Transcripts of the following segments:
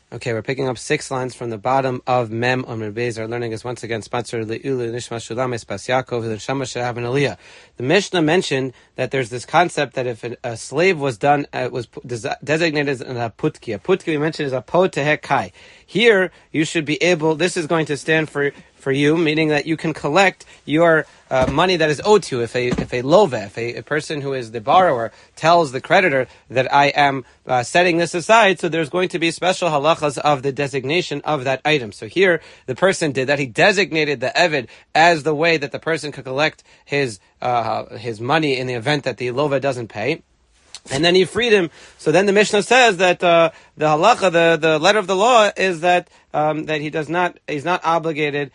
Okay, we're picking up 6 lines from the bottom of Mem Amr Beis. Our learning is once again sponsored Le'ulu Nishma Shulam Espas Yaakov L'Neshama She'av and Aliyah. The Mishnah mentioned that there's this concept that if a slave was designated as a putki. A putki we mentioned is a po tehek kai. Here you should be able. This is going to stand for you, meaning that you can collect your money that is owed to you. If a love, if a person who is the borrower tells the creditor that I am setting this aside, so there's going to be special halachas of the designation of that item. So here, the person did that. He designated the eved as the way that the person could collect his money in the event that the lova doesn't pay. And then he freed him. So then the Mishnah says that the halacha, the letter of the law, is that he's not obligated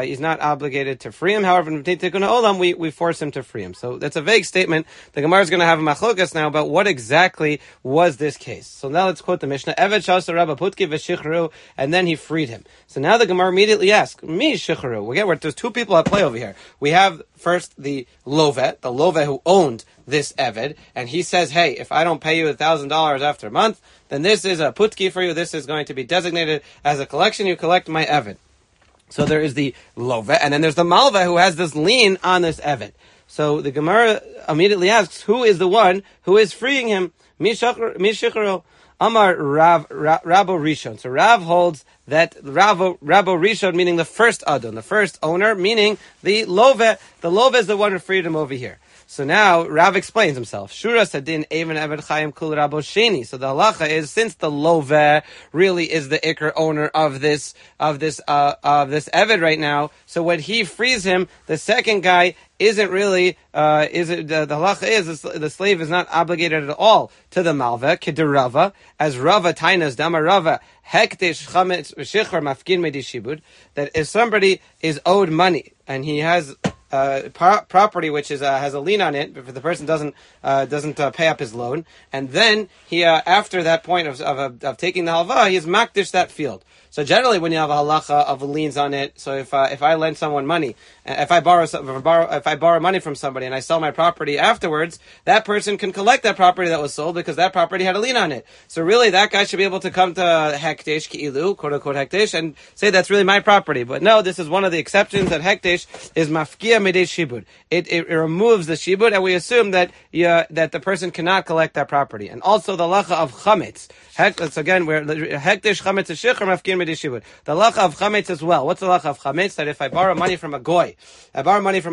to free him. However, in Tikkun Olam, we force him to free him. So that's a vague statement. The Gemara is going to have a machlokas now about what exactly was this case. So now let's quote the Mishnah: Eved shasa rabba putki v'shichru, and then he freed him. So now the Gemara immediately asks, Mi shichru. There's two people at play over here. We have first the lovet who owned this eved, and he says, hey, if I don't pay you $1,000 after a month, then this is a putki for you. This is going to be designated as a collection. You collect my eved. So there is the lovet, and then there's the malva who has this lien on this eved. So the Gemara immediately asks, who is the one who is freeing him? Mishichro Amar Rabbo Rishon. So Rav holds that Rabbo Rishon, meaning the first adon, the first owner, meaning the lovet. The lovet is the one who freed him over here. So now Rav explains himself. Shura Sadin Even Eved Chayim Kul Rabbo Sheni. So the halacha is, since the loveh really is the ikar owner of this eved right now, so when he frees him, the second guy isn't really the halacha is the slave is not obligated at all to the malveh kedirava, as Rava Tainas Dama Rava Hekdesh Chametz Shichar Mafkin Medi Shibud, that if somebody is owed money and he has property which is has a lien on it, if the person doesn't pay up his loan, and then he after that point of taking the halva, he is makdish that field. So generally, when you have a halacha of liens on it, so if I lend someone money, if I borrow money from somebody and I sell my property afterwards, that person can collect that property that was sold because that property had a lien on it. So really, that guy should be able to come to hekdesh ki'ilu, quote unquote hekdesh, and say that's really my property. But no, this is one of the exceptions, that hekdesh is mafkia midei shibud. It removes the shibud, and we assume that that the person cannot collect that property. And also the halacha of chametz. That's again where hekdesh chametz is shichar mafkin midei shibud. The halacha of chametz as well. What's the halacha of chametz? That if I borrow money from a goy, and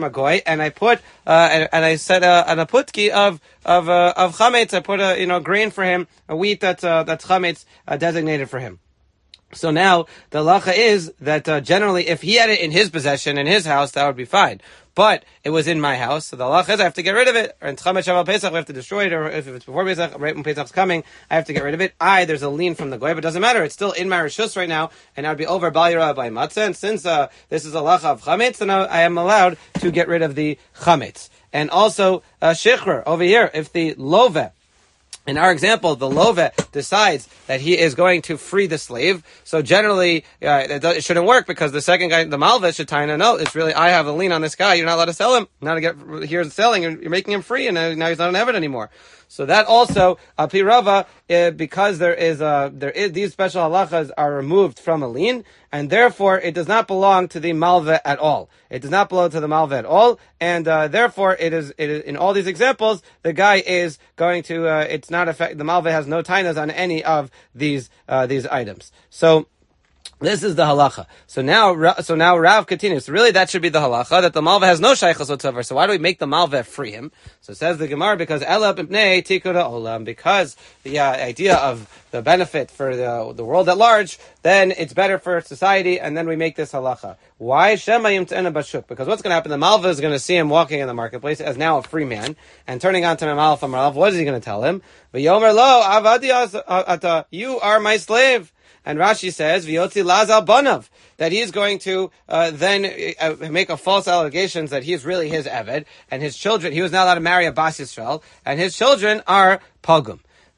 I put and I set on a putki of chametz, I put a grain for him, a wheat that's chametz designated for him. So now the halacha is that generally, if he had it in his possession in his house, that would be fine. But it was in my house, so the halacha is I have to get rid of it. Or in Chametz Shaval Pesach, we have to destroy it. Or if it's before Pesach, right when Pesach's coming, I have to get rid of it. There's a lien from the goy, but it doesn't matter. It's still in my rishus right now, and I would be over Bal Yirah by Matzah. And since this is a halacha of chametz, then I am allowed to get rid of the chametz. And also shichur over here, if the loveh, in our example, the lovet decides that he is going to free the slave. So generally, it shouldn't work because the second guy, the malvet, should tie in a note. It's really, I have a lien on this guy. You're not allowed to sell him. Now to get here selling, you're making him free, and now he's not an eved anymore. So that also, Pirava, because there is these special halachas are removed from a lien, and therefore it does not belong to the malveh at all. It does not belong to the malveh at all, and therefore it is in all these examples, the guy is going to it's not affect. The malveh has no tainas on any of these items. So this is the halacha. So now Rav continues. So really, that should be the halacha, that the malveh has no shaychus whatsoever. So why do we make the malveh free him? So says the Gemara, because ela b'pnei tikkun olam, because the idea of the benefit for the world at large, then it's better for society, and then we make this halacha. Why? Shemayim t'ena bashuk. Because what's going to happen? The malveh is going to see him walking in the marketplace as now a free man, and turning on to Mamal from Rav. What is he going to tell him? V'yomer lo avadi ata, you are my slave. And Rashi says, "V'yotzi laz al banav," that he's going to then make a false allegations that he's really his eved, and his children. He was not allowed to marry a bas Yisrael, and his children are pogum.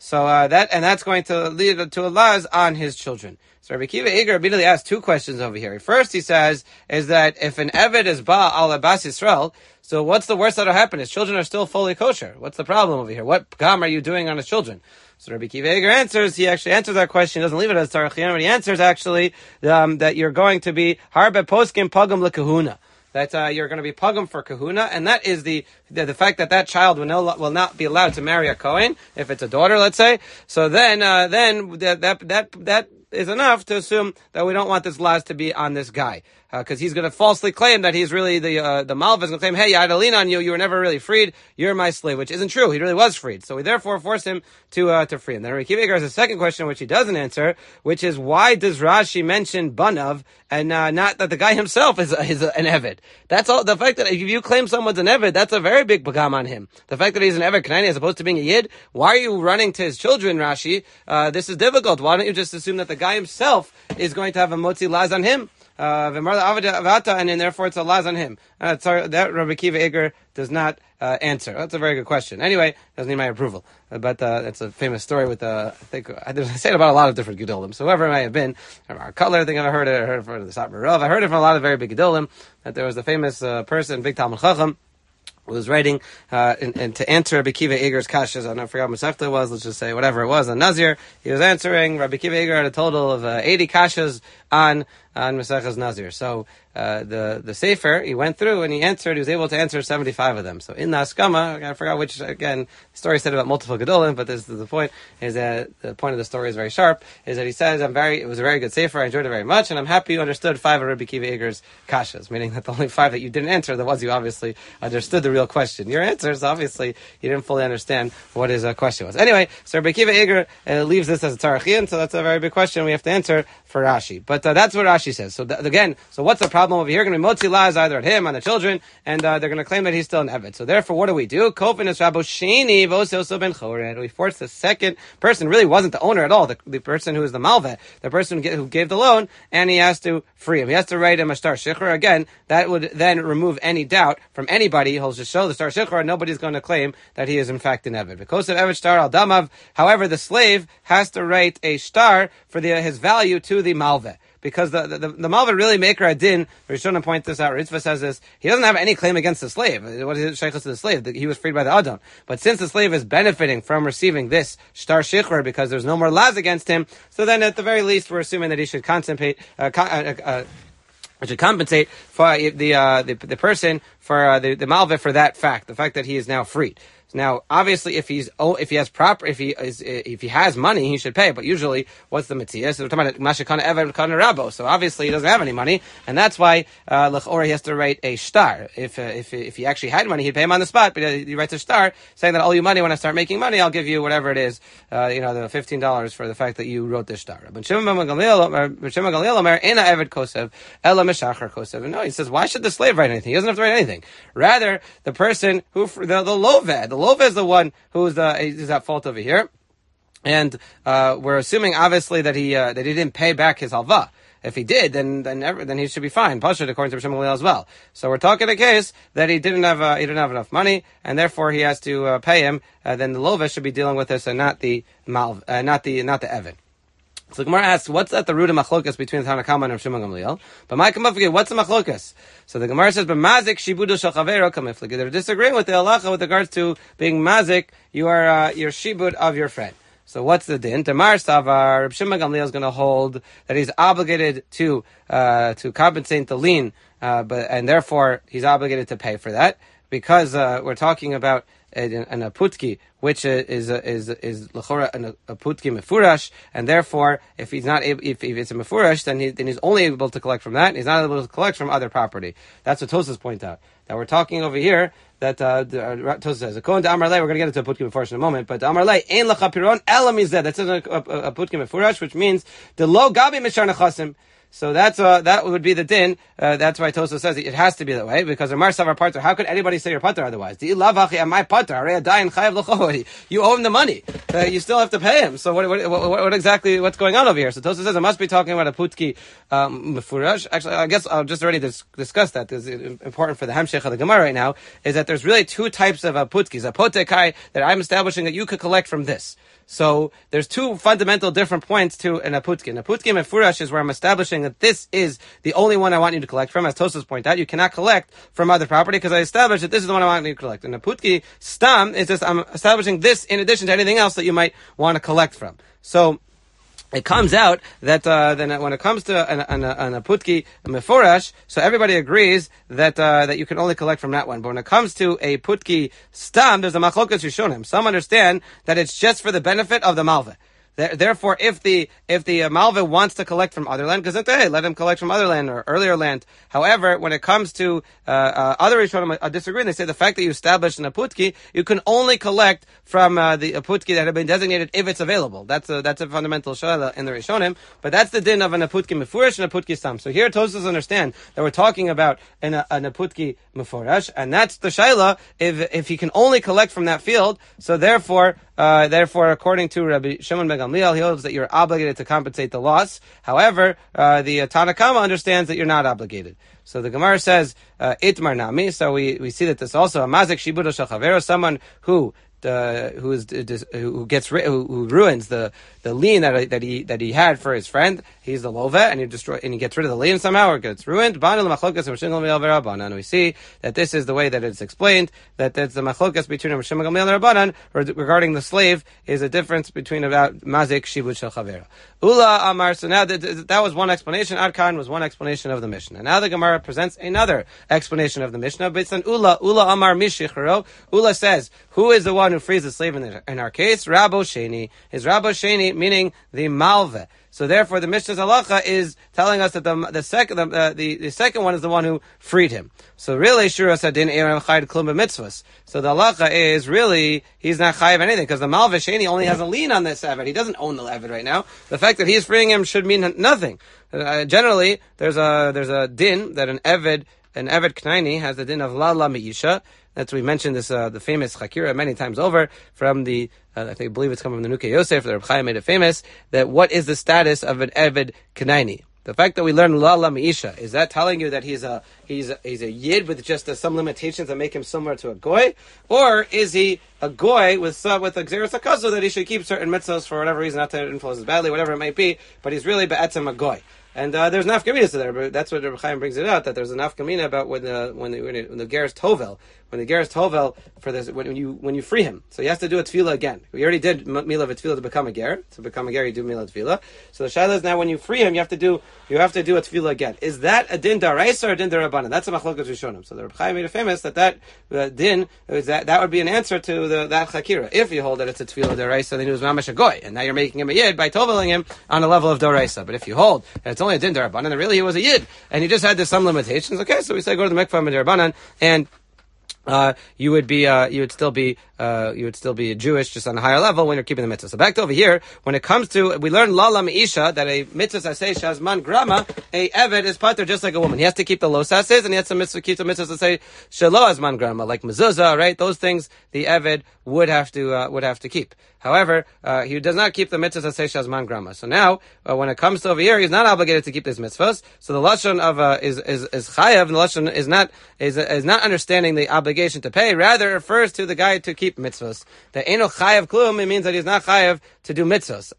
So that's going to lead to a laz on his children. So Rabbi Akiva Eiger immediately asks two questions over here. First, he says, is that if an Eved is ba al Abbas Yisrael, so what's the worst that'll happen? His children are still fully kosher. What's the problem over here? What pgam are you doing on his children? So Rabbi Akiva Eiger answers, he actually answers that question. He doesn't leave it as Tarachian, but he answers actually that you're going to be harbe poskim pagam lekahuna. That you're going to be pagam for kahuna, and that is the fact that child will not be allowed to marry a Kohen if it's a daughter, let's say. So then that is enough to assume that we don't want this laz to be on this guy. Because he's going to falsely claim that he's really the Malva is going to claim, hey, I had a lien on you, you were never really freed, you're my slave, which isn't true, he really was freed. So we therefore force him to free him. Then Rabbi Akiva Eiger has a second question, which he doesn't answer, which is, why does Rashi mention Banav, and not that the guy himself is an Eved? That's all, the fact that if you claim someone's an Eved, that's a very big bagam on him. The fact that he's an Eved Kanani as opposed to being a Yid, why are you running to his children, Rashi? This is difficult. Why don't you just assume that the guy himself is going to have a motzi laz on him? And then therefore it's a laz on him. That Rabbi Akiva Eiger does not answer. That's a very good question. Anyway, doesn't need my approval. But that's a famous story with I say it about a lot of different Gedolim. So whoever it may have been, our color, I think I've heard it. I heard it from the Satmar Rav. I heard it from a lot of very big Gedolim, that there was a famous person, big Talmud Chacham, who was writing and to answer Rabbi Akiva Eiger's kashas. I don't forget what Masechta was. Let's just say whatever it was on Nazir. He was answering. Rabbi Akiva Eiger had a total of 80 kashas on Masechtas Nazir. So the Sefer, he went through and he was able to answer 75 of them. So in the Askama, I forgot which, again, the story said about multiple Gedolim, but this is the point, is that the point of the story is very sharp, is that he says, it was a very good Sefer, I enjoyed it very much, and I'm happy you understood 5 of Rabbi Akiva Eiger's kashas, meaning that the only 5 that you didn't answer, the ones you obviously understood the real question. Your answers, obviously, you didn't fully understand what his question was. Anyway, so Rabbi Akiva Eiger leaves this as a Tarachian, so that's a very big question we have to answer for Rashi. But that's what Rashi says. So again, so what's the problem over here? Going to be motzi laz either at him, on the children, and they're going to claim that he's still an Eved. So therefore, what do? Kofin is Raboshini v'oseoso ben chored. We force the second person, really wasn't the owner at all, the person who is the malveh, the person who gave the loan, and he has to free him. He has to write him a star shichur. Again, that would then remove any doubt from anybody. He'll just show the star shichur, and nobody's going to claim that he is in fact an Eved. Because of Eved star al damav, however, the slave has to write a star for his value to the malveh. Because the Malva really maker adin, Rishonim point this out, Ritzvah says this, he doesn't have any claim against the slave. What is it, sheikhus to the slave? He was freed by the Adon. But since the slave is benefiting from receiving this star shichur because there's no more laz against him, so then at the very least we're assuming that he should compensate for the person for the Malva for that fact, the fact that he is now freed. Now, obviously, if he has money, he should pay. But usually, what's the mitzvah? So we're talking about mashikana ever kana rabo. So obviously, he doesn't have any money, and that's why l'chora he has to write a star. If he actually had money, he'd pay him on the spot. But he writes a star saying that I'll owe you money when I start making money. I'll give you whatever it is, the $15 for the fact that you wrote this star. But Shimon ben Gamliel Omer ena eved kosev ela meshachar kosev. No, he says, why should the slave write anything? He doesn't have to write anything. Rather, the person who the loved. The Lova is the one who's at fault over here, and we're assuming obviously that he didn't pay back his halva. If he did, then he should be fine. Pashut according to Rishon Gamliel as well. So we're talking a case that he didn't have enough money, and therefore he has to pay him. Then the Lova should be dealing with this, and not the Eved. So the Gemara asks, what's at the root of machlokas between Tanna Kama and Rav Shimon Gamliel? But my Kamafli, what's the machlokas? So the Gemara says, "B'mazik shibudu shel chavero kamifli." They're disagreeing with the halacha with regards to being mazik. You are your shibud of your friend. So what's the din? Tamar Savar, Rav Shimon Gamliel is going to hold that he's obligated to compensate the lien, and therefore he's obligated to pay for that because we're talking about an aputki, which is l'chora an aputki mefurash, and therefore if he's not able, if it's a mefurash, then he's only able to collect from that, and he's not able to collect from other property. That's what Tosas point out. That we're talking over here that Tosas says according to Amar Lei, we're going to get into aputki mefurash in a moment, but Amar Lei ein lecha piron ela mizeh. That's a aputki mefurash, which means the lo gabi mishar nechasim. So that would be the din. That's why Tosa says it has to be that way, because Amar Savar Pater, how could anybody say you're Pater otherwise? You owe him the money. You still have to pay him. So what exactly, what's going on over here? So Tosa says it must be talking about a putki mefurash. Actually, I guess I'll just already discuss that. It's important for the Hamshech of the Gemara right now, is that there's really two types of putkis. A potekai that I'm establishing that you could collect from this. So there's two fundamental different points to an aputki. An aputki mefurash is where I'm establishing that this is the only one I want you to collect from. As Tosfos point out, you cannot collect from other property because I established that this is the one I want you to collect. And aputki stam is just I'm establishing this in addition to anything else that you might want to collect from. So it comes out that then when it comes to an aputki meforash, so everybody agrees that that you can only collect from that one. But when it comes to a putki stam, there's a machlokas rishonim. Some understand that it's just for the benefit of the malveh. Therefore, if the malveh wants to collect from other land, because hey, let him collect from other land or earlier land. However, when it comes to other Rishonim disagree. They say the fact that you established an aputki, you can only collect from the aputki that have been designated if it's available. That's a fundamental shaila in the Rishonim. But that's the din of an aputki mefurash and aputki stam. So here Tosfos understand that we're talking about an aputki mefurash, and that's the shaila if he can only collect from that field. So therefore, according to Rabbi Shimon ben Gamliel, he holds that you're obligated to compensate the loss. However, the Tanna Kama understands that you're not obligated. So the Gemara says, Itmar Nami. So we see that this also, a mazik shibudo shel chavero, someone who ruins the lien that he had for his friend. He's the love, and he gets rid of the lien somehow, or gets ruined. And we see that this is the way that it's explained, that there's the machlokas between Rav Shimon Gamliel and Rabbanan regarding the slave is a difference between about mazik shibud shel chavera. Ula Amar. So now that was one explanation. Adkan was one explanation of the Mishnah. And now the Gemara presents another explanation of the Mishnah based on Ula Amar Mishicharo. Ula says, who is the one who frees the slave in our case? Rabbo Sheni. Is Rabbo Sheni meaning the malveh? So therefore, the Mishnah's halacha is telling us that the second one is the one who freed him. So really, Shura Sadin Eram Chayed Klum B'Mitzvahs. So the halacha is really he's not chayav anything because the malveh Sheni only has a lien on this eved. He doesn't own the eved right now. The fact that he's freeing him should mean nothing. Generally, there's a din that an eved knaini has the din of lala meisha. That's we mentioned this the famous chakira many times over from the I believe it's coming from the Nukei Yosef. The Reb Chaim made it famous that what is the status of an eved knaini? The fact that we learn lala meisha, is that telling you that he's a yid with just some limitations that make him similar to a goy, or is he a goy with a xeris hakazu that he should keep certain mitzvos for whatever reason, not to influence us badly, whatever it might be, but he's really be'etzem a goy. And there's nafkamina to there, but that's what Reb Chaim brings it out, that there's a nafkamina about when the Geras Tovel, for this, when you free him. So he has to do a tefillah again. We already did milah v'tefillah to become a ger. To become a ger, you do milah tefillah. So the shaila is now when you free him, you have to do a tefillah again. Is that a din daraisa or a din darabanan? That's a machlokas rishonim. So the Reb Chaim made it famous that din is that would be an answer to that chakira. If you hold that it's a tefillah daraisa, then he was mamash a goy, and now you're making him a yid by toveling him on a level of daraisa. But if you hold that it's only a din darabanan, then really he was a yid, and he just had some limitations. Okay, so we say go to the mikvah darabanan, and you would still be Jewish just on a higher level when you're keeping the mitzvah. So back to over here, when it comes to, we learn lala meisha, that a mitzvah asay shazman grama, a eved is pater just like a woman. He has to keep the los asays, and he has to keep the mitzvahs asay shelo azman grama, like mezuzah, right? Those things the eved would have to keep. However, he does not keep the mitzvahs asay shazman grama. So now, when it comes to over here, he's not obligated to keep these mitzvahs. So the lashon of is chayav, and the lashon is not understanding the obligation to pay. Rather, it refers to the guy to keep mitzvahs. The eno chayav klum, it means that he's not chayav to do mitzvahs.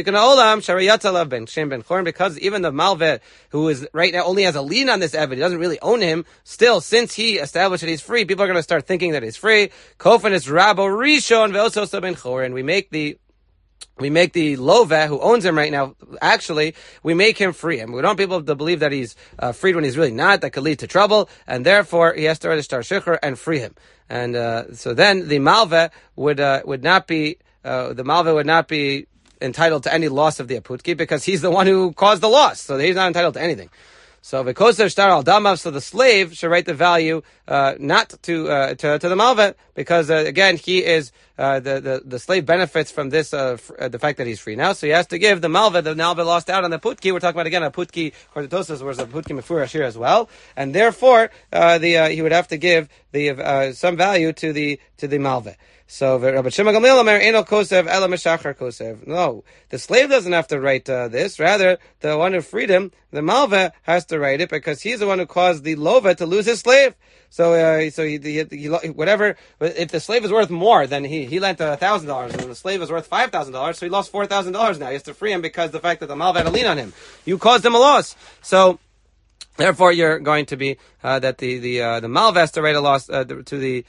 Because even the malveh, who is right now only has a lien on this eved, he doesn't really own him. Still, since he established that he's free, people are going to start thinking that he's free. Kofan is rabo rishon ve'osos ben chor, and we make the loveh who owns him right now, actually, we make him free. And we don't want people to believe that he's freed when he's really not. That could lead to trouble. And therefore, he has to register shikhr and free him. And so then the malveh would not be entitled to any loss of the aputki because he's the one who caused the loss. So he's not entitled to anything. So v'koser shtar al damav, so the slave should write the value not to the malveh, because again he is the slave benefits from this the fact that he's free now. So he has to give the malveh. The malveh lost out on the putki. We're talking about again a putki. According to Tosfos, was a putki mefurash here as well, and therefore he would have to give the some value to the malveh. So Rabbi Shimon Gamliel Omer Eno Kosev Ela Meshachar Kosev. No, the slave doesn't have to write this. Rather, the one who freed him, the malveh, has to write it because he's the one who caused the loveh to lose his slave. So he whatever. If the slave is worth more than he he lent $1,000 and the slave was worth $5,000, so he lost $4,000 now. He has to free him because the fact that the malva had a lien on him. You caused him a loss. So therefore, you're going to be that the malva has to write a loss to the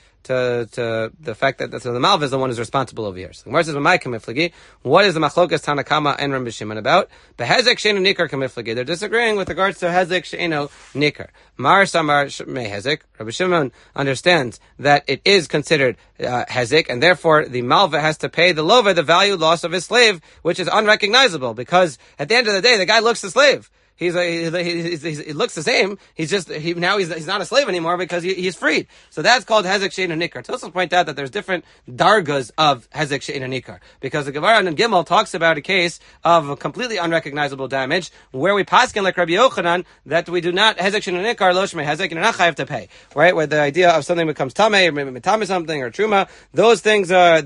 fact that so the malva is the one who's responsible over here. So the Gemara says, what is the machlokas Tanakama and Rabbi Shimon about? The hezek sheinu nikar kamiflagi. They're disagreeing with regards to hezek sheinu nikar. Mar samar me hezek. Rabbi Shimon understands that it is considered hezek, and therefore the malva has to pay the lova the value loss of his slave, which is unrecognizable, because at the end of the day, the guy looks the slave. He looks the same. He's not a slave anymore because he's freed. So that's called hezek sheinu nikar. Tosfos point out that there's different dargas of hezek sheinu nikar, because the Gemara in Gimel talks about a case of a completely unrecognizable damage where we paskin like Rabbi Yochanan that we do not hezek sheinu nikar lo shmei hezek and you're not chayav to pay, right? Where the idea of something becomes tamei or maybe mitame something or truma, those things are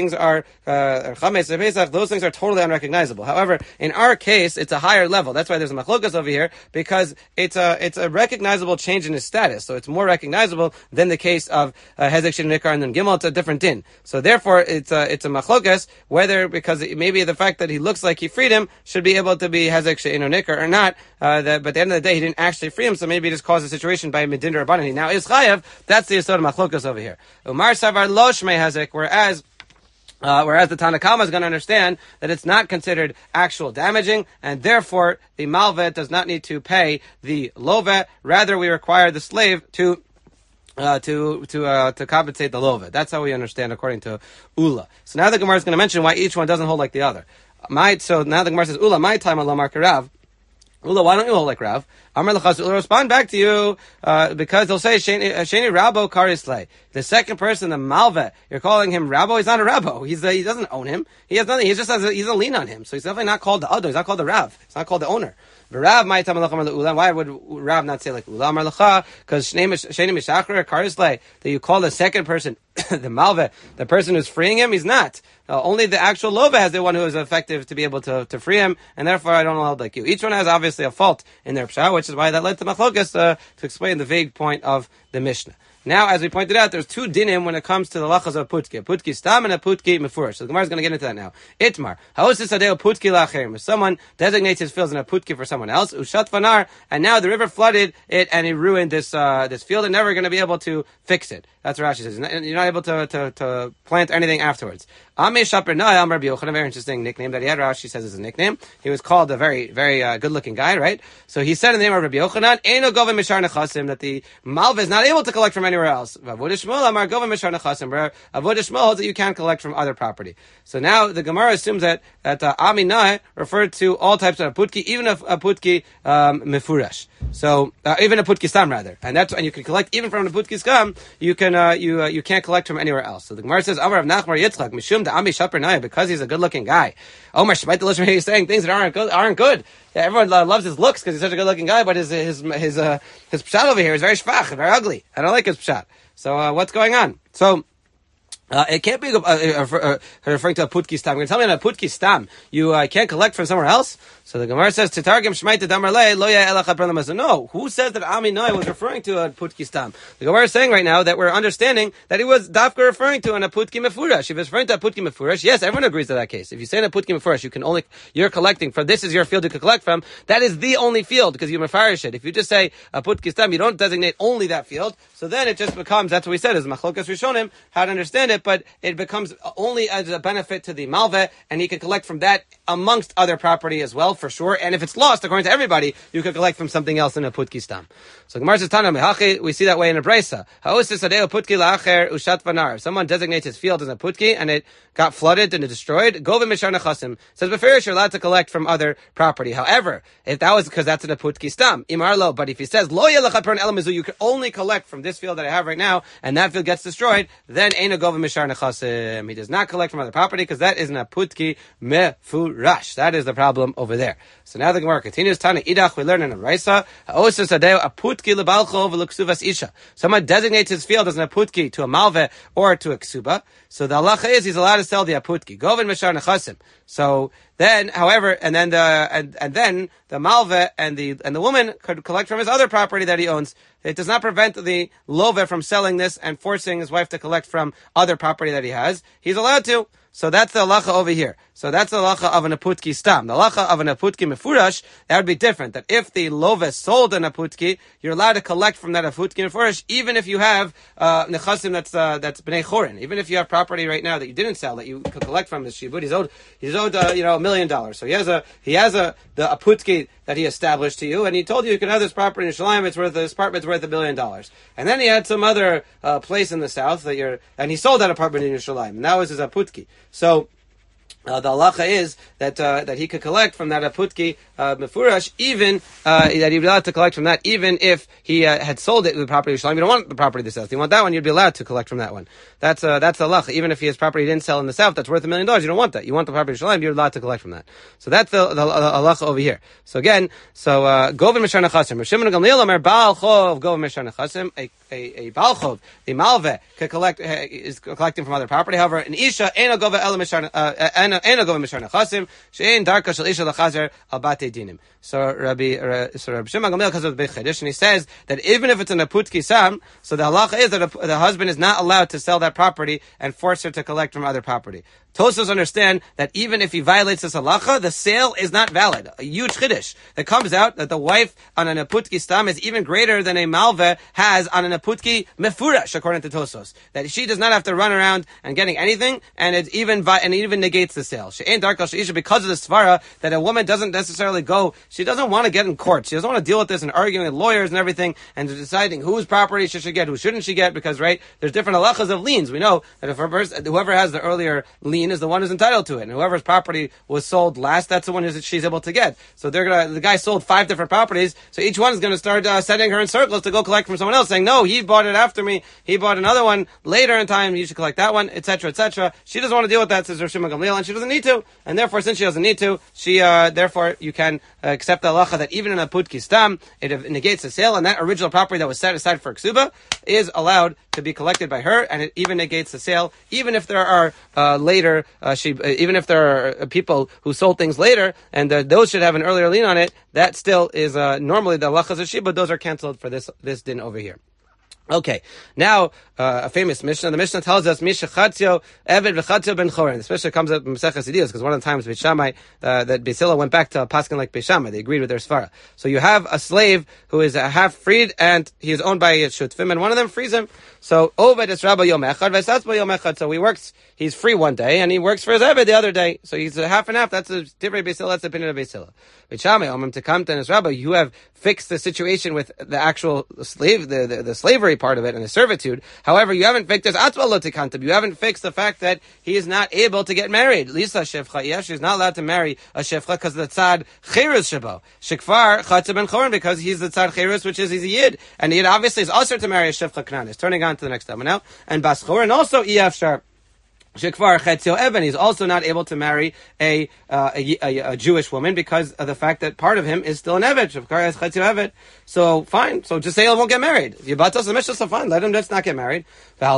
chametz pesach. Those things are totally unrecognizable. However, in our case, it's a higher level. That's why there's a machlokas over here, because it's a recognizable change in his status. So it's more recognizable than the case of hezek sheinu nikar, and then gimel it's a different din. So therefore it's a machlokas whether, because maybe the fact that he looks like he freed him should be able to be hezek sheinu nikar or not. But at the end of the day, he didn't actually free him, so maybe he just caused a situation by midin rabbanan. He now is chayav. That's the yesod of machlokas over here. Umar savar lo shmei hezek, whereas the Tanakama is going to understand that it's not considered actual damaging, and therefore the malvet does not need to pay the lovet. Rather, we require the slave to compensate the lovet. That's how we understand according to Ula. So now the Gemara is going to mention why each one doesn't hold like the other. So now the Gemara says, Ula, my time Allah Mark Rav. Ula, why don't you hold like Rav? Amar Lachas will respond back to you because they'll say Sheni Rabo Karislay. The second person, the Malvet, you're calling him Rabo. He's not a Rabo. He doesn't own him. He has nothing. He just he's a lien on him. So he's definitely not called the Ado. He's not called the Rav. He's not called the owner. Rav might tell Ula. Why would Rav not say like Ula Amar Lacha? Because Sheni Mishachar Karislay, that you call the second person the Malvet, the person who's freeing him. He's not. Only the actual Lova has the one who is effective to be able to free him, and therefore I don't hold like you. Each one has obviously a fault in their pshat, which is why that led to machlokas to explain the vague point of the Mishnah. Now, as we pointed out, there's two dinim when it comes to the lachas of putki. A putki stam and a putki mefurish. So the Gemara is going to get into that now. Itmar. Haosis adeo putki lacherim. If someone designates his fields in a putki for someone else, ushat fanar, and now the river flooded it and it ruined this field, and never going to be able to fix it. That's what Rashi says. You're not able to plant anything afterwards. Amei Shapernai, Am Rabbi Yochanan, a very interesting nickname that he had. Rashi says is a nickname. He was called a very, very good-looking guy, right? So he said in the name of Rabbi Yochanan, Eino Govim Mishar Nechasim, that the malva is not able to collect from anywhere else. Avodah Shmuel, Amar Govim Mishar Nechasim, where Avodah Shmuel holds that you can collect from other property. So now the Gemara assumes that Aminai referred to all types of putki, even a putki mefurash. So even a putki stam rather, and you can collect even from the putki stam. You can't collect from anywhere else. So the Gemara says, Amar of Nachmar Yitzchak Mishum da Ami Shaper Naya, because he's a good-looking guy. Omar Shmait the Lishma, he's saying things that aren't good. Yeah, everyone loves his looks because he's such a good-looking guy, but his pshat over here is very shvach, very ugly. I don't like his pshat. So what's going on? So. It can't be referring to a putki stam. You're going to tell me on a putki stam you can't collect from somewhere else? So the Gemara says, "Titargim shmaita damarle lo ya elach hapralamas." No, who says that Aminai was referring to a putki stam? The Gemara is saying right now that we're understanding that he was dafka referring to a putki mefurash. If it's referring to a putki mefurash, yes, everyone agrees to that case. If you say in a putki mefurash, you're collecting from, this is your field you can collect from. That is the only field because you mefarish it. If you just say a putki stam, you don't designate only that field. So then it just becomes, that's what we said, is machlokas rishonim how to understand it, but it becomes only as a benefit to the malveh, and he can collect from that amongst other property as well, for sure. And if it's lost, according to everybody, you could collect from something else in a putki stam. So Gemara says, Tana mehachi, we see that way in a brisa. Ha'osis adeo putki la'acher ushat vanar. If someone designates his field as a putki and it got flooded and it destroyed, govim mishar nechasim. Says beferish, you're allowed to collect from other property. However, if that was because that's in a putki stam, imarlo. But if he says lo yelach pern elamizu, you can only collect from this field that I have right now, and that field gets destroyed, then eina govim mishar nechasim. He does not collect from other property because that isn't a putki mefurash. That is the problem over there. there. So now the Gemara continues. Tana idach, we learn in a Raisa, aputki lebalcho v'luksuvas isha. Someone designates his field as an aputki to a malve or to a ksuba. So the halacha is he's allowed to sell the aputki. Govin mishar nechasim. So then, however, and then the malve and the woman could collect from his other property that he owns. It does not prevent the love from selling this and forcing his wife to collect from other property that he has. He's allowed to. So that's the halacha over here. So that's the halacha of an aputki stam. The halacha of an aputki mefurash, that would be different. That if the love sold an aputki, you're allowed to collect from that aputki mefurash, even if you have nechasim that's bnei chorin. Even if you have property right now that you didn't sell that you could collect from this shibud, he's owed $1 million. So he has the aputki that he established to you, and he told you could have this property in Shalim. This apartment's worth $1 million. And then he had some other place in the south and he sold that apartment in Yerushalayim, and that was his aputki. So the halacha is that he could collect from that aputki mefurash, even that he'd be allowed to collect from that, even if he had sold it, the property of Yerushalayim. You don't want the property in the south. You want that one, you'd be allowed to collect from that one. That's the halacha. Even if he has property he didn't sell in the south that's worth $1 million, you don't want that. You want the property of Yerushalayim, you're allowed to collect from that. So that's the halacha over here. So again, govin mishar nechasim. Rav Shimon Gamliel Omer Baal Chov govin mishar nechasim. A Baal Chov, the malve, is collecting from other property. However, an isha ena gova ela mishar nechasim she'en darka shel isha lachazer al bate dinim. So Rabbi Shimon Gamliel comes with a big chiddush, and he says that even if it's an aputki sam, so the halacha is that the husband is not allowed to sell that property and force her to collect from other property. Tosfos understand that even if he violates this halacha, the sale is not valid. A huge chiddush that comes out that the wife on an aputki stam is even greater than a malve has on an aputki mefurash, according to Tosfos. That she does not have to run around and getting anything, and it even negates the sale. She'ein darka she'isha, because of the svara that a woman doesn't necessarily go. She doesn't want to get in court. She doesn't want to deal with this and arguing with lawyers and everything and deciding whose property she should get, who shouldn't she get, because there's different halachas of liens. We know that if whoever has the earlier lien is the one who's entitled to it, and whoever's property was sold last, that's the one she's able to get. So the guy sold 5 different properties, so each one is going to start sending her in circles to go collect from someone else, saying, no, he bought it after me, he bought another one later in time, you should collect that one, etc., etc. She doesn't want to deal with that, says Rav Shimon Gamliel, and she doesn't need to, and therefore, since she doesn't need to, therefore you can accept the halacha that even in a putki stam, it negates the sale, and that original property that was set aside for ksuba is allowed to be collected by her, and it even negates the sale, even if there are even if there are people who sold things later, and those should have an earlier lien on it. That still is normally the halachas of Shibud. Those are canceled for this din over here. Okay, now a famous Mishnah. The Mishnah tells us Misha Chatzio Eved v'Chatzio ben Chorin. This Mishnah comes up in Maseches Yediyos because one of the times Beit Shammai that Beis Hillel went back to Paskin like Beit Shammai. They agreed with their svara. So you have a slave who is half freed and he is owned by Shutfim, and one of them frees him. So Oved es Rabba Yom Echad v'Satzba Yom Echad. So he's free one day and he works for his Eved the other day. So he's half and half. That's the Divrei Beis Hillel. That's the opinion of Beis Hillel. Beit Shammai Omim Tekamten es Rabba. You have fixed the situation with the actual slave, the slavery part of it and the servitude. However, you haven't fixed you haven't fixed the fact that he is not able to get married. Lisa Shefcha, she's not allowed to marry a Shefcha because the Tzad Cherus Shabo. Shekfar Chatzah ben Chorin, because he's the Tzad Cherus, which is he's a Yid. And Yid obviously is also to marry a Shefcha Knanis. Turning on to the next time now. And Bas Chorin also Iyafshar. Shekvar Chetzio Eben, he's also not able to marry a Jewish woman because of the fact that part of him is still an Evet. Shekvar has Chetzio Evet. So fine. So just say he won't get married. If you batos the Mishnah, so fine. Let him just not get married. The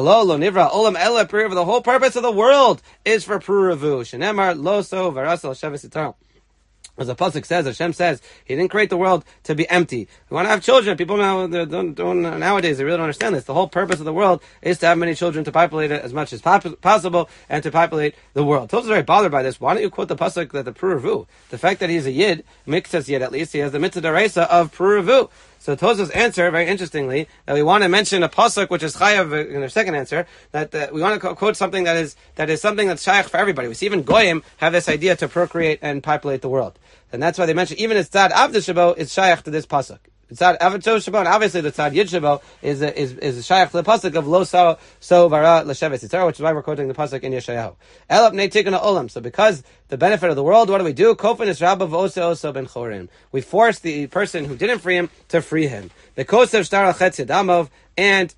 whole purpose of the world is for Puravu. Shenemar Loso Varasal Sheves Yitarel. As the pasuk says, Hashem says, He didn't create the world to be empty. We want to have children. People nowadays, they really don't understand this. The whole purpose of the world is to have many children, to populate it as much as possible, and to populate the world. Tosfos is very bothered by this. Why don't you quote the pasuk that the Puravu? The fact that he's a Yid, Miktas Yid at least, he has the mitzvah deraisa of Puravu. So Tosfos answer, very interestingly, that we want to mention a pasuk which is chayav in their second answer, that we want to quote something that is something that's shaykh for everybody. We see even Goyim have this idea to procreate and populate the world. And that's why they mention even its Tzad Avd Shabo is shaykh to this pasuk. Tzad Avd Shabo, and obviously the Tzad Yid Shabo is shaykh to the pasuk of Lo So Vara L'Sheves Yitzhar, which is why we're quoting the pasuk in Yeshayahu. Elap Nei Tikkun Olam. So because the benefit of the world, what do? Kofin is Rabba V'Oso ben Chorin. We force the person who didn't free him to free him. The Kosev Shtar Al Chetz Yadamov,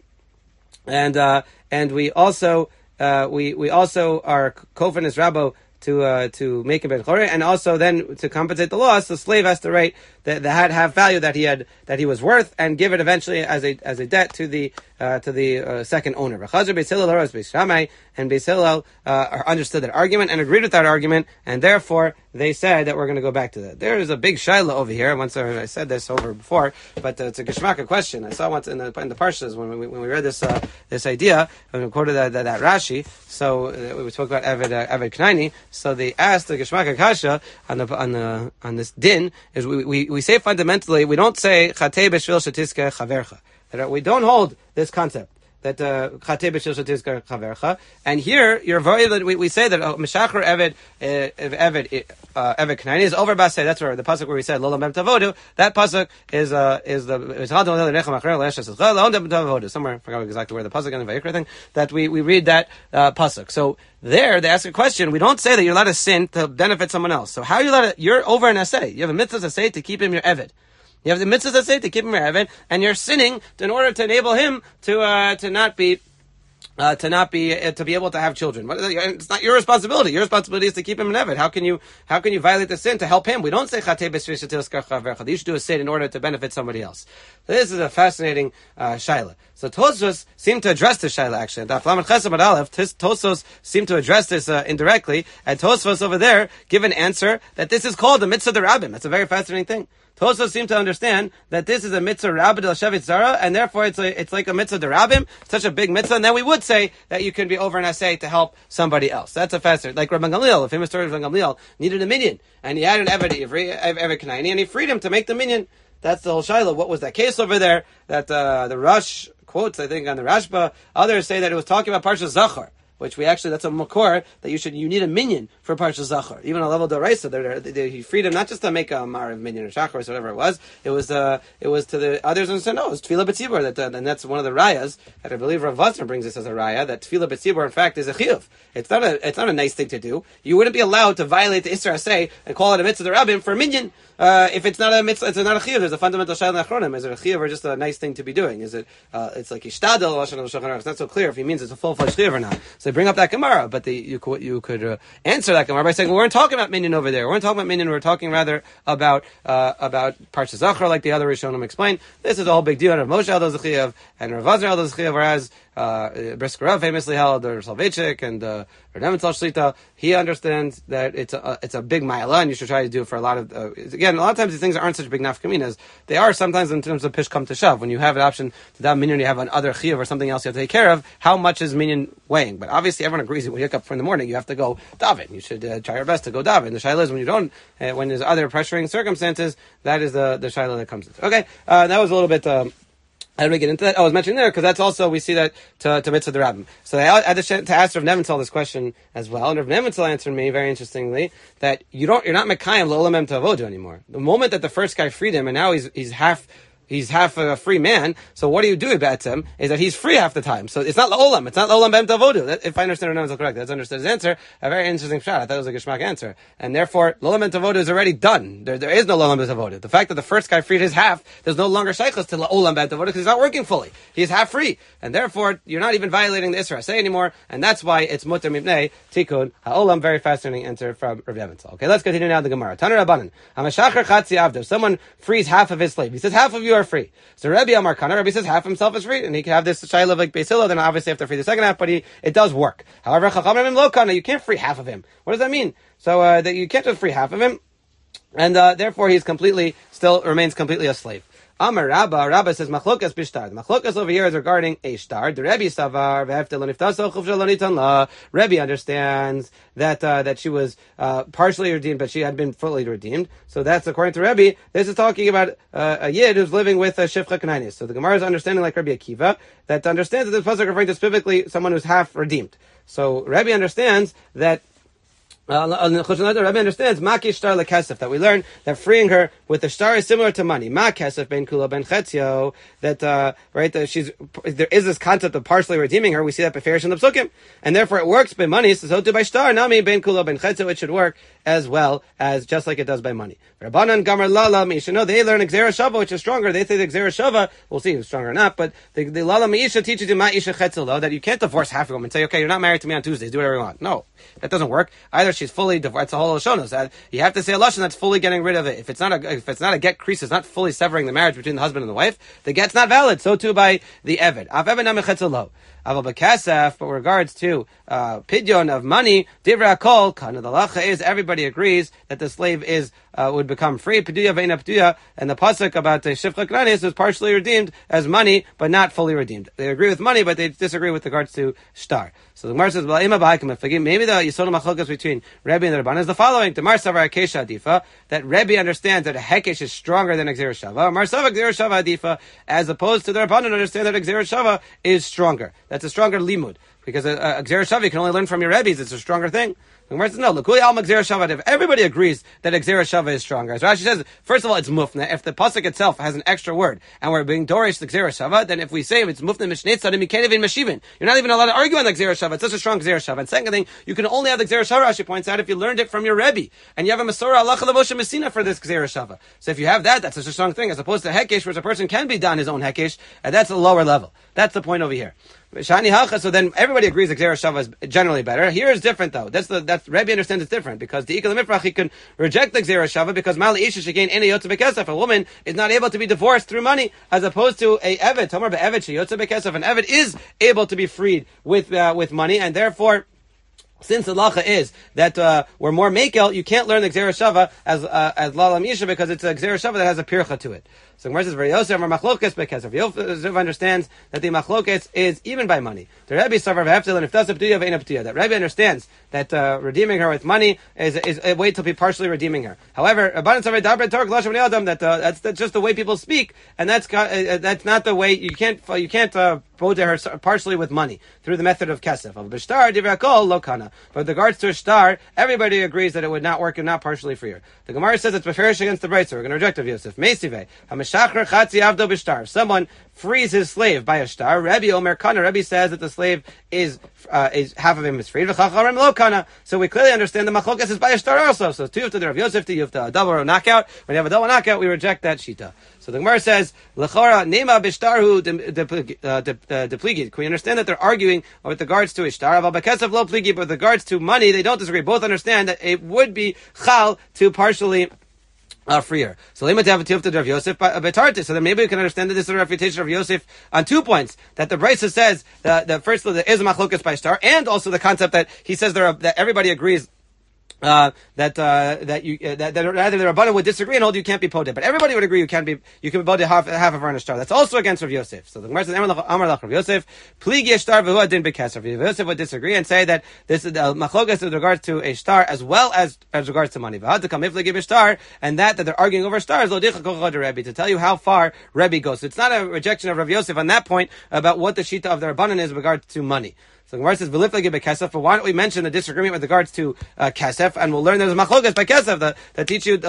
and we also are Kofin is Rabba to make him ben chore, and also then to compensate the loss, the slave has to write the half value that he was worth, and give it eventually as a debt to the second owner. Chazer Beis Hillel Beis Shammai, and Beis Hillel understood that argument and agreed with that argument, and therefore they said that we're going to go back to that. There is a big shaila over here. Once I said this over before, but it's a geshmaka question. I saw once in the parshas when we read this idea, and we quoted that Rashi. So we spoke about Eved Knaini. So they asked the geshmaka kasha on this din is we say fundamentally we don't say chatei b'shvil shetiska chavercha. That we don't hold this concept that chatei b'shvil shetiska chavercha. And here we say that Meshachar Eved Knaini is over Basei. That's where the pasuk where we said Lo Lamem Tavodu. That pasuk is somewhere. I forgot exactly where the pasuk in the Vayikra thing that we read that pasuk. So there they ask a question. We don't say that you're allowed to sin to benefit someone else. So how are you allowed to? You're over an asay. You have a mitzvah asay to keep him your Eved. You have the mitzvah asay to keep him your Eved, and you're sinning in order to enable him to be able to have children. It's not your responsibility. Your responsibility is to keep him an Eved. How can you violate the sin to help him? We don't say chatei b'shvil shetiska chavercha. You should do a sin in order to benefit somebody else. So this is a fascinating shaila. So Tosfos seem to address this shaila actually. Tosfos seem to address this indirectly, and Tosfos over there give an answer that this is called the mitzvah derabim. That's a very fascinating thing. Tosfos seem to understand that this is a mitzvah rabbi del shevet zara, and therefore it's like a mitzvah derabim, such a big mitzvah, and then we would say that you can be over an assay to help somebody else. That's a fascinating, like Rabban Gamliel, the famous story of Rabban Gamliel, needed a minion, and he had an Eved Knaini, and he freed him to make the minion. That's the whole shiloh. What was that case over there that the Rush quotes, I think, on the Rashba? Others say that it was talking about Parshas Zachor, which that's a makor that you need a minion for Parshas Zachor. Even on level d'oraisa, he freed him not just to make a Marav minion or Shachar or whatever it was. It was to the others and said no, it's Tefillah B'tzibur, and that's one of the rayas that I believe Rav Vosner brings this as a raya, that Tefillah B'tzibur in fact is a chiyuv. It's not a nice thing to do. You wouldn't be allowed to violate the Isra Asay and call it a mitzvah d'Rabbim for a minion. If it's not a mitzvah, it's not a chiyuv. There's a fundamental shayla achronim. Is it a chiyuv or just a nice thing to be doing? Is it? It's like ishtadel lashon shulchan aruch. It's not so clear if he means it's a full-fledged chiyuv or not. So they bring up that Gemara, but you could answer that Gemara by saying, well, we weren't talking about minion over there. We weren't talking about minion. We were talking rather about Parshas Zachor, like the other Rishonim explained. This is a whole big deal. Rav Moshe held as a chiyuv, and Rav Vosner held as a chiyuv, whereas Brisker Rav famously held, or Soloveitchik and Rav Nemental Shlita, he understands that it's a big ma'ala, and you should try to do it for a lot of again, a lot of times these things aren't such big nafkaminas. They are sometimes in terms of pish come to shove. When you have an option to daven minyan, you have another chiyuv or something else you have to take care of. How much is minyan weighing? But obviously, everyone agrees that when you wake up in the morning, you have to go daven. You should try your best to go daven. The shayla is when you don't, when there's other pressuring circumstances, that is the shayla that comes into. Okay, that was a little bit. How did we get into that? I was mentioning there because that's also we see that to mitzvah d'Rabbim. So I had to ask Rav Nevental this question as well, and Rav Nevental answered me very interestingly that you're not mekayim lo'olam tavodu anymore. The moment that the first guy freed him, and now he's half a free man. So what do you do about him? Is that he's free half the time. So it's not la'olam. It's not la'olam b'em tavodu. If I understand Rav Nevental correctly, that's understood his answer. A very interesting shot. I thought it was a geshmak answer. And therefore, la'olam b'em tavodu is already done. There is no la'olam b'em tavodu. The fact that the first guy freed his half, there's no longer shaykhus to la'olam b'em tavodu because he's not working fully. He's half free. And therefore, you're not even violating the Isra Asay anymore. And that's why it's mutter mibnei tikkun ha'olam. Very fascinating answer from Rav Nevental. Okay, let's continue now the Gemara. Tanur Rabbanan. Hamashachar chatzi avdo. Someone frees half of his slave. He says half of you are free. So Rabbi Amar Kana, Rabbi says half himself is free, and he can have this shayla like Beis Hillel, then obviously have to free the second half, but it does work. However, Chachamim lo Kana, you can't free half of him. What does that mean? So that you can't just free half of him, and therefore he's remains completely a slave. Amar Rabba says machlokas bishtar. The machlokas over here is regarding a shtar. The Rebbe savar v'heftel lo niftaso chuvsha lo nitan la. Rebbe understands that she was partially redeemed, but she had been fully redeemed. So that's according to Rebbe. This is talking about a yid who's living with a shifcha kanainis. So the Gemara is understanding like Rabbi Akiva that understands that this pasuk referring to specifically someone who's half redeemed. So Rebbe understands that. Rabbi understands maki shtar lekesef, that we learn that freeing her with the shtar is similar to money. Ma kesef ben kula ben chetzio, that there is this concept of partially redeeming her. We see that by Farish and the Psukim, and therefore it works by money. So too by shtar nami ben kula ben chetzio, it should work as well as just like it does by money. Rabbanan gamar lala meisha. No, they learn Gzera Shava, which is stronger. They say the Gzera Shava, we'll see if it's stronger or not, but the lala meisha teaches you ma isha chetzilo, that you can't divorce half of them and say, okay, you're not married to me on Tuesdays, do whatever you want. No, that doesn't work. Either she's fully divorced. That's a whole Lashonos. You have to say a Lashon that's fully getting rid of it. If it's not a get crease, it's not fully severing the marriage between the husband and the wife, the get's not valid. So too by the Eved. But regards to pidyon of money, divra kol, kind of the lacha is everybody agrees that the slave is would become free. Peduya ve'ina peduya, and the pasuk about the shifcha knanis is partially redeemed as money, but not fully redeemed. They agree with money, but they disagree with regards to shtar. So the Gemara says, maybe the yisod machlokas between Rebbe and the Rabban is the following: Tamar savar hakesha adifa, that Rebbe understands that a hekesh is stronger than a gzera shava. Mar savar gzera shava adifa, as opposed to the Rabban understand that a gzera shava is stronger. That's a stronger limud, because a gzera shava you can only learn from your Rebbe's. It's a stronger thing. The Gemara says, no, look, if everybody agrees that a gzera shava is stronger. As Rashi says, first of all, it's mufna. If the pasuk itself has an extra word, and we're being dorish the gzera shava, then if we say it's mufna mishnetzadim, you can't even meshivin. You're not even allowed to argue on the gzera shava. It's such a strong gzera shava. And second thing, you can only have the gzera shava, Rashi points out, if you learned it from your Rebbe. And you have a Masorah halacha l'Moshe Messina for this gzera shava. So if you have that, that's such a strong thing, as opposed to hekesh, which a person can be done his own hekesh, and that's a lower level. That's the point over here. So then everybody agrees that gzera shava is generally better. Here is different though. That's Rebbe understands it's different, because the ikal mifrach, he can reject the gzera shava because mali isha shekain ene yotze bekesef. A woman is not able to be divorced through money, as opposed to a eved. Tomar be'eved she yotze bekesef. An eved is able to be freed with money, and therefore, since the lacha is that we're more mekel, you can't learn the gzera shava as lalam yisha, because it's a gzera shava that has a pircha to it. So Gemara says, "Yosef or machlokes bekesef." Yosef understands that the machlokes is even by money. The Rebbe savar v'heftel, and if that's a p'tuya ve'ina p'tuya, that Rebbe understands that redeeming her with money is a way to be partially redeeming her. However, abundance of that's just the way people speak, and that's not the way. You can't bow to her partially with money through the method of kesef. Of b'shtar divrakol lokana. But with regards to a shtar, everybody agrees that it would not work and not partially free her. The Gemara says it's beferish against the brayso, so we're going to reject of Yosef. Meisive hamashachar chatzi avdo b'shtar. Someone frees his slave by a shtar. Rebbe Omer Kana. Rebbe says that the slave is half of him is freed. V'chacharem lo kana. So we clearly understand the machlokas is by a shtar also. So two of the Rav Yosef, you have a double or a knockout. When you have a double knockout, we reject that shita. So the Gemara says, L'chora nema b'shtarhu depligid. Can we understand that they're arguing with regards to a shtar? Aval b'kesef lo pligid. But with regards to money, they don't disagree. Both understand that it would be chal to partially freer. So Rav Yosef betartis. So then maybe we can understand that this is a refutation of Yosef on 2 points. That the Brisa says that first there is a machlokas by shtar, and also the concept that he says that everybody agrees that either the Rabbanan would disagree and hold you can't be poded, but everybody would agree you can be poded half of her in a shtar. That's also against Rav Yosef. So the Gemara says, Amar lach Rav Yosef, pligi shtar v'hu adin b'keser. Rav Yosef would disagree and say that this is machlokas with regards to a shtar as well as regards to money. V'had to come if give a shtar, and that they're arguing over stars. Lodicha kochad Rebbe, to tell you how far Rebbe goes. So it's not a rejection of Rav Yosef on that point about what the shita of the Rabbanan is with regards to money. So the Gemara says, "V'lifla give a kesef." But why don't we mention the disagreement with regards to kesef, and we'll learn there's a machlokas by kesef that teach you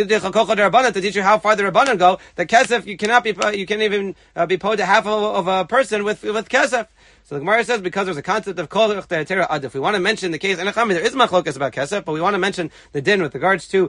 to teach you how far the Rabbanan go. The kesef you can't even be paid to half of a person with kesef. So the Gemara says, because there's a concept of kol te'atera adif. We want to mention the case, and there is machlokas about kesef, but we want to mention the din with regards to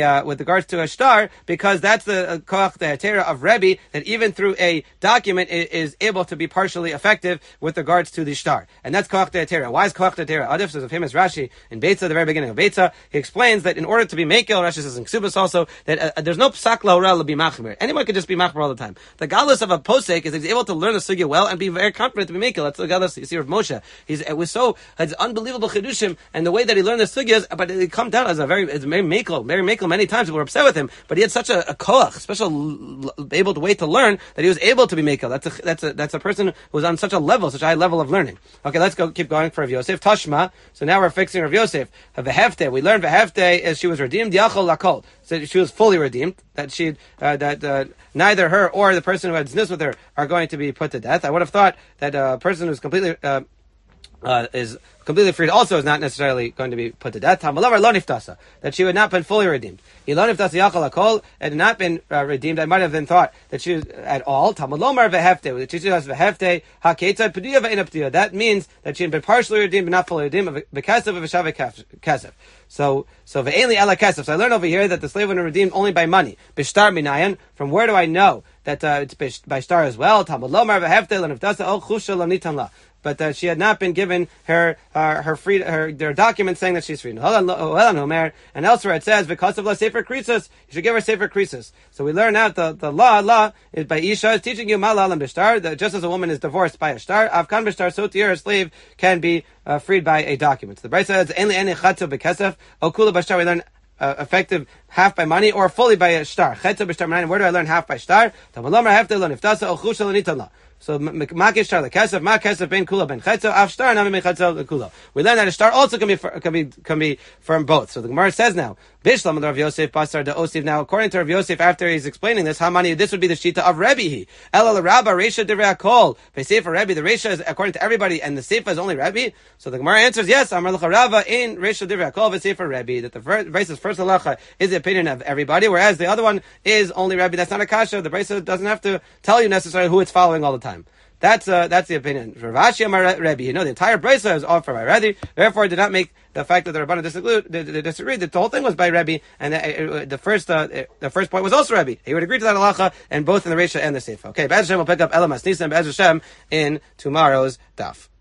a shtar, because that's the koach te'atera of Rebbe, that even through a document it is able to be partially effective with regards to the shtar, and that's koach te'atera. Why is koach te'atera adif? So the famous Rashi in Beitza, the very beginning of Beitza, he explains that in order to be mekel, Rashi says in Ksubas also that there's no psak lahora to be machmer. Anyone could just be machmer all the time. The galus of a posek is that he's able to learn the sugya well and be very confident to be mekel. That's you see Rav Moshe. It's unbelievable chidushim, and the way that he learned the sugyas, but it come down as very mekel many times. We were upset with him, but he had such a koach, special able to way to learn, that he was able to be mekel. That's a person who was on such a high level of learning. Okay, let's keep going for Rav Yosef. Tashma. So now we're fixing Rav Yosef. Vehefte. We learned vehefte as she was redeemed. Yachol lakol. So she was fully redeemed. That neither her or the person who had znus with her are going to be put to death. I would have thought that a person who's completely freed also is not necessarily going to be put to death. That she would not been fully redeemed. It had not been redeemed. I might have then thought that she was at all. That means that she had been partially redeemed but not fully redeemed. So ve'enli ala kesef. So I learned over here that the slave would be redeemed only by money. Bishtar minayan. From where do I know that it's by shtar as well? but she had not been given her their document saying that she's free. And elsewhere it says, because of la sefer krisus, you should give her sefer krisus. So we learn out the law is by Isha is teaching you malalam b'shtar, that just as a woman is divorced by a shtar, avkan b'shtar, so to her slave can be freed by a document. So the Brisa says, "Enli eni chatzo b'kesef, okula b'shtar." We learn effective half by money or fully by a shtar. Chetzo b'shtar m'nayin. Where do I learn half by shtar? Tamalomar have to learn iftasa or chusha l'nitanla. So ma keshtar lekesef, ma kesef ben kula ben chetzo, av shtar nami chetzo lekula. We learn that a shtar also can be from both. So the Gemara says now, Bishlam Rav Yosef Basar de Osif. Now, according to Rav Yosef, after he's explaining this, how many this would be the shita of Rebbe. Ela Rabba Reisha Divrei Hakol. Beisefer Rebbe. The Reisha is according to everybody, and the Sefer is only Rebbe. So the Gemara answers yes. Amar Lecha Rava in Reisha Divrei Hakol Beisefer Rebbe. That the Breisa's first halacha is the opinion of everybody, whereas the other one is only Rebbe. That's not a kasha. The Breisa doesn't have to tell you necessarily who it's following all the time. That's the opinion. Rav Ashi Amar Rebbe. You know, the entire Breisa is offered by Rebbe. Therefore, it did not make the fact that the Rabbanan disagreed that the whole thing was by Rebbe, and the first point was also Rebbe. He would agree to that halacha, and both in the Reisha and the Sefer. Okay, Be'ez Hashem will pick up Elamas Nisan Be'ez Hashem in tomorrow's daf.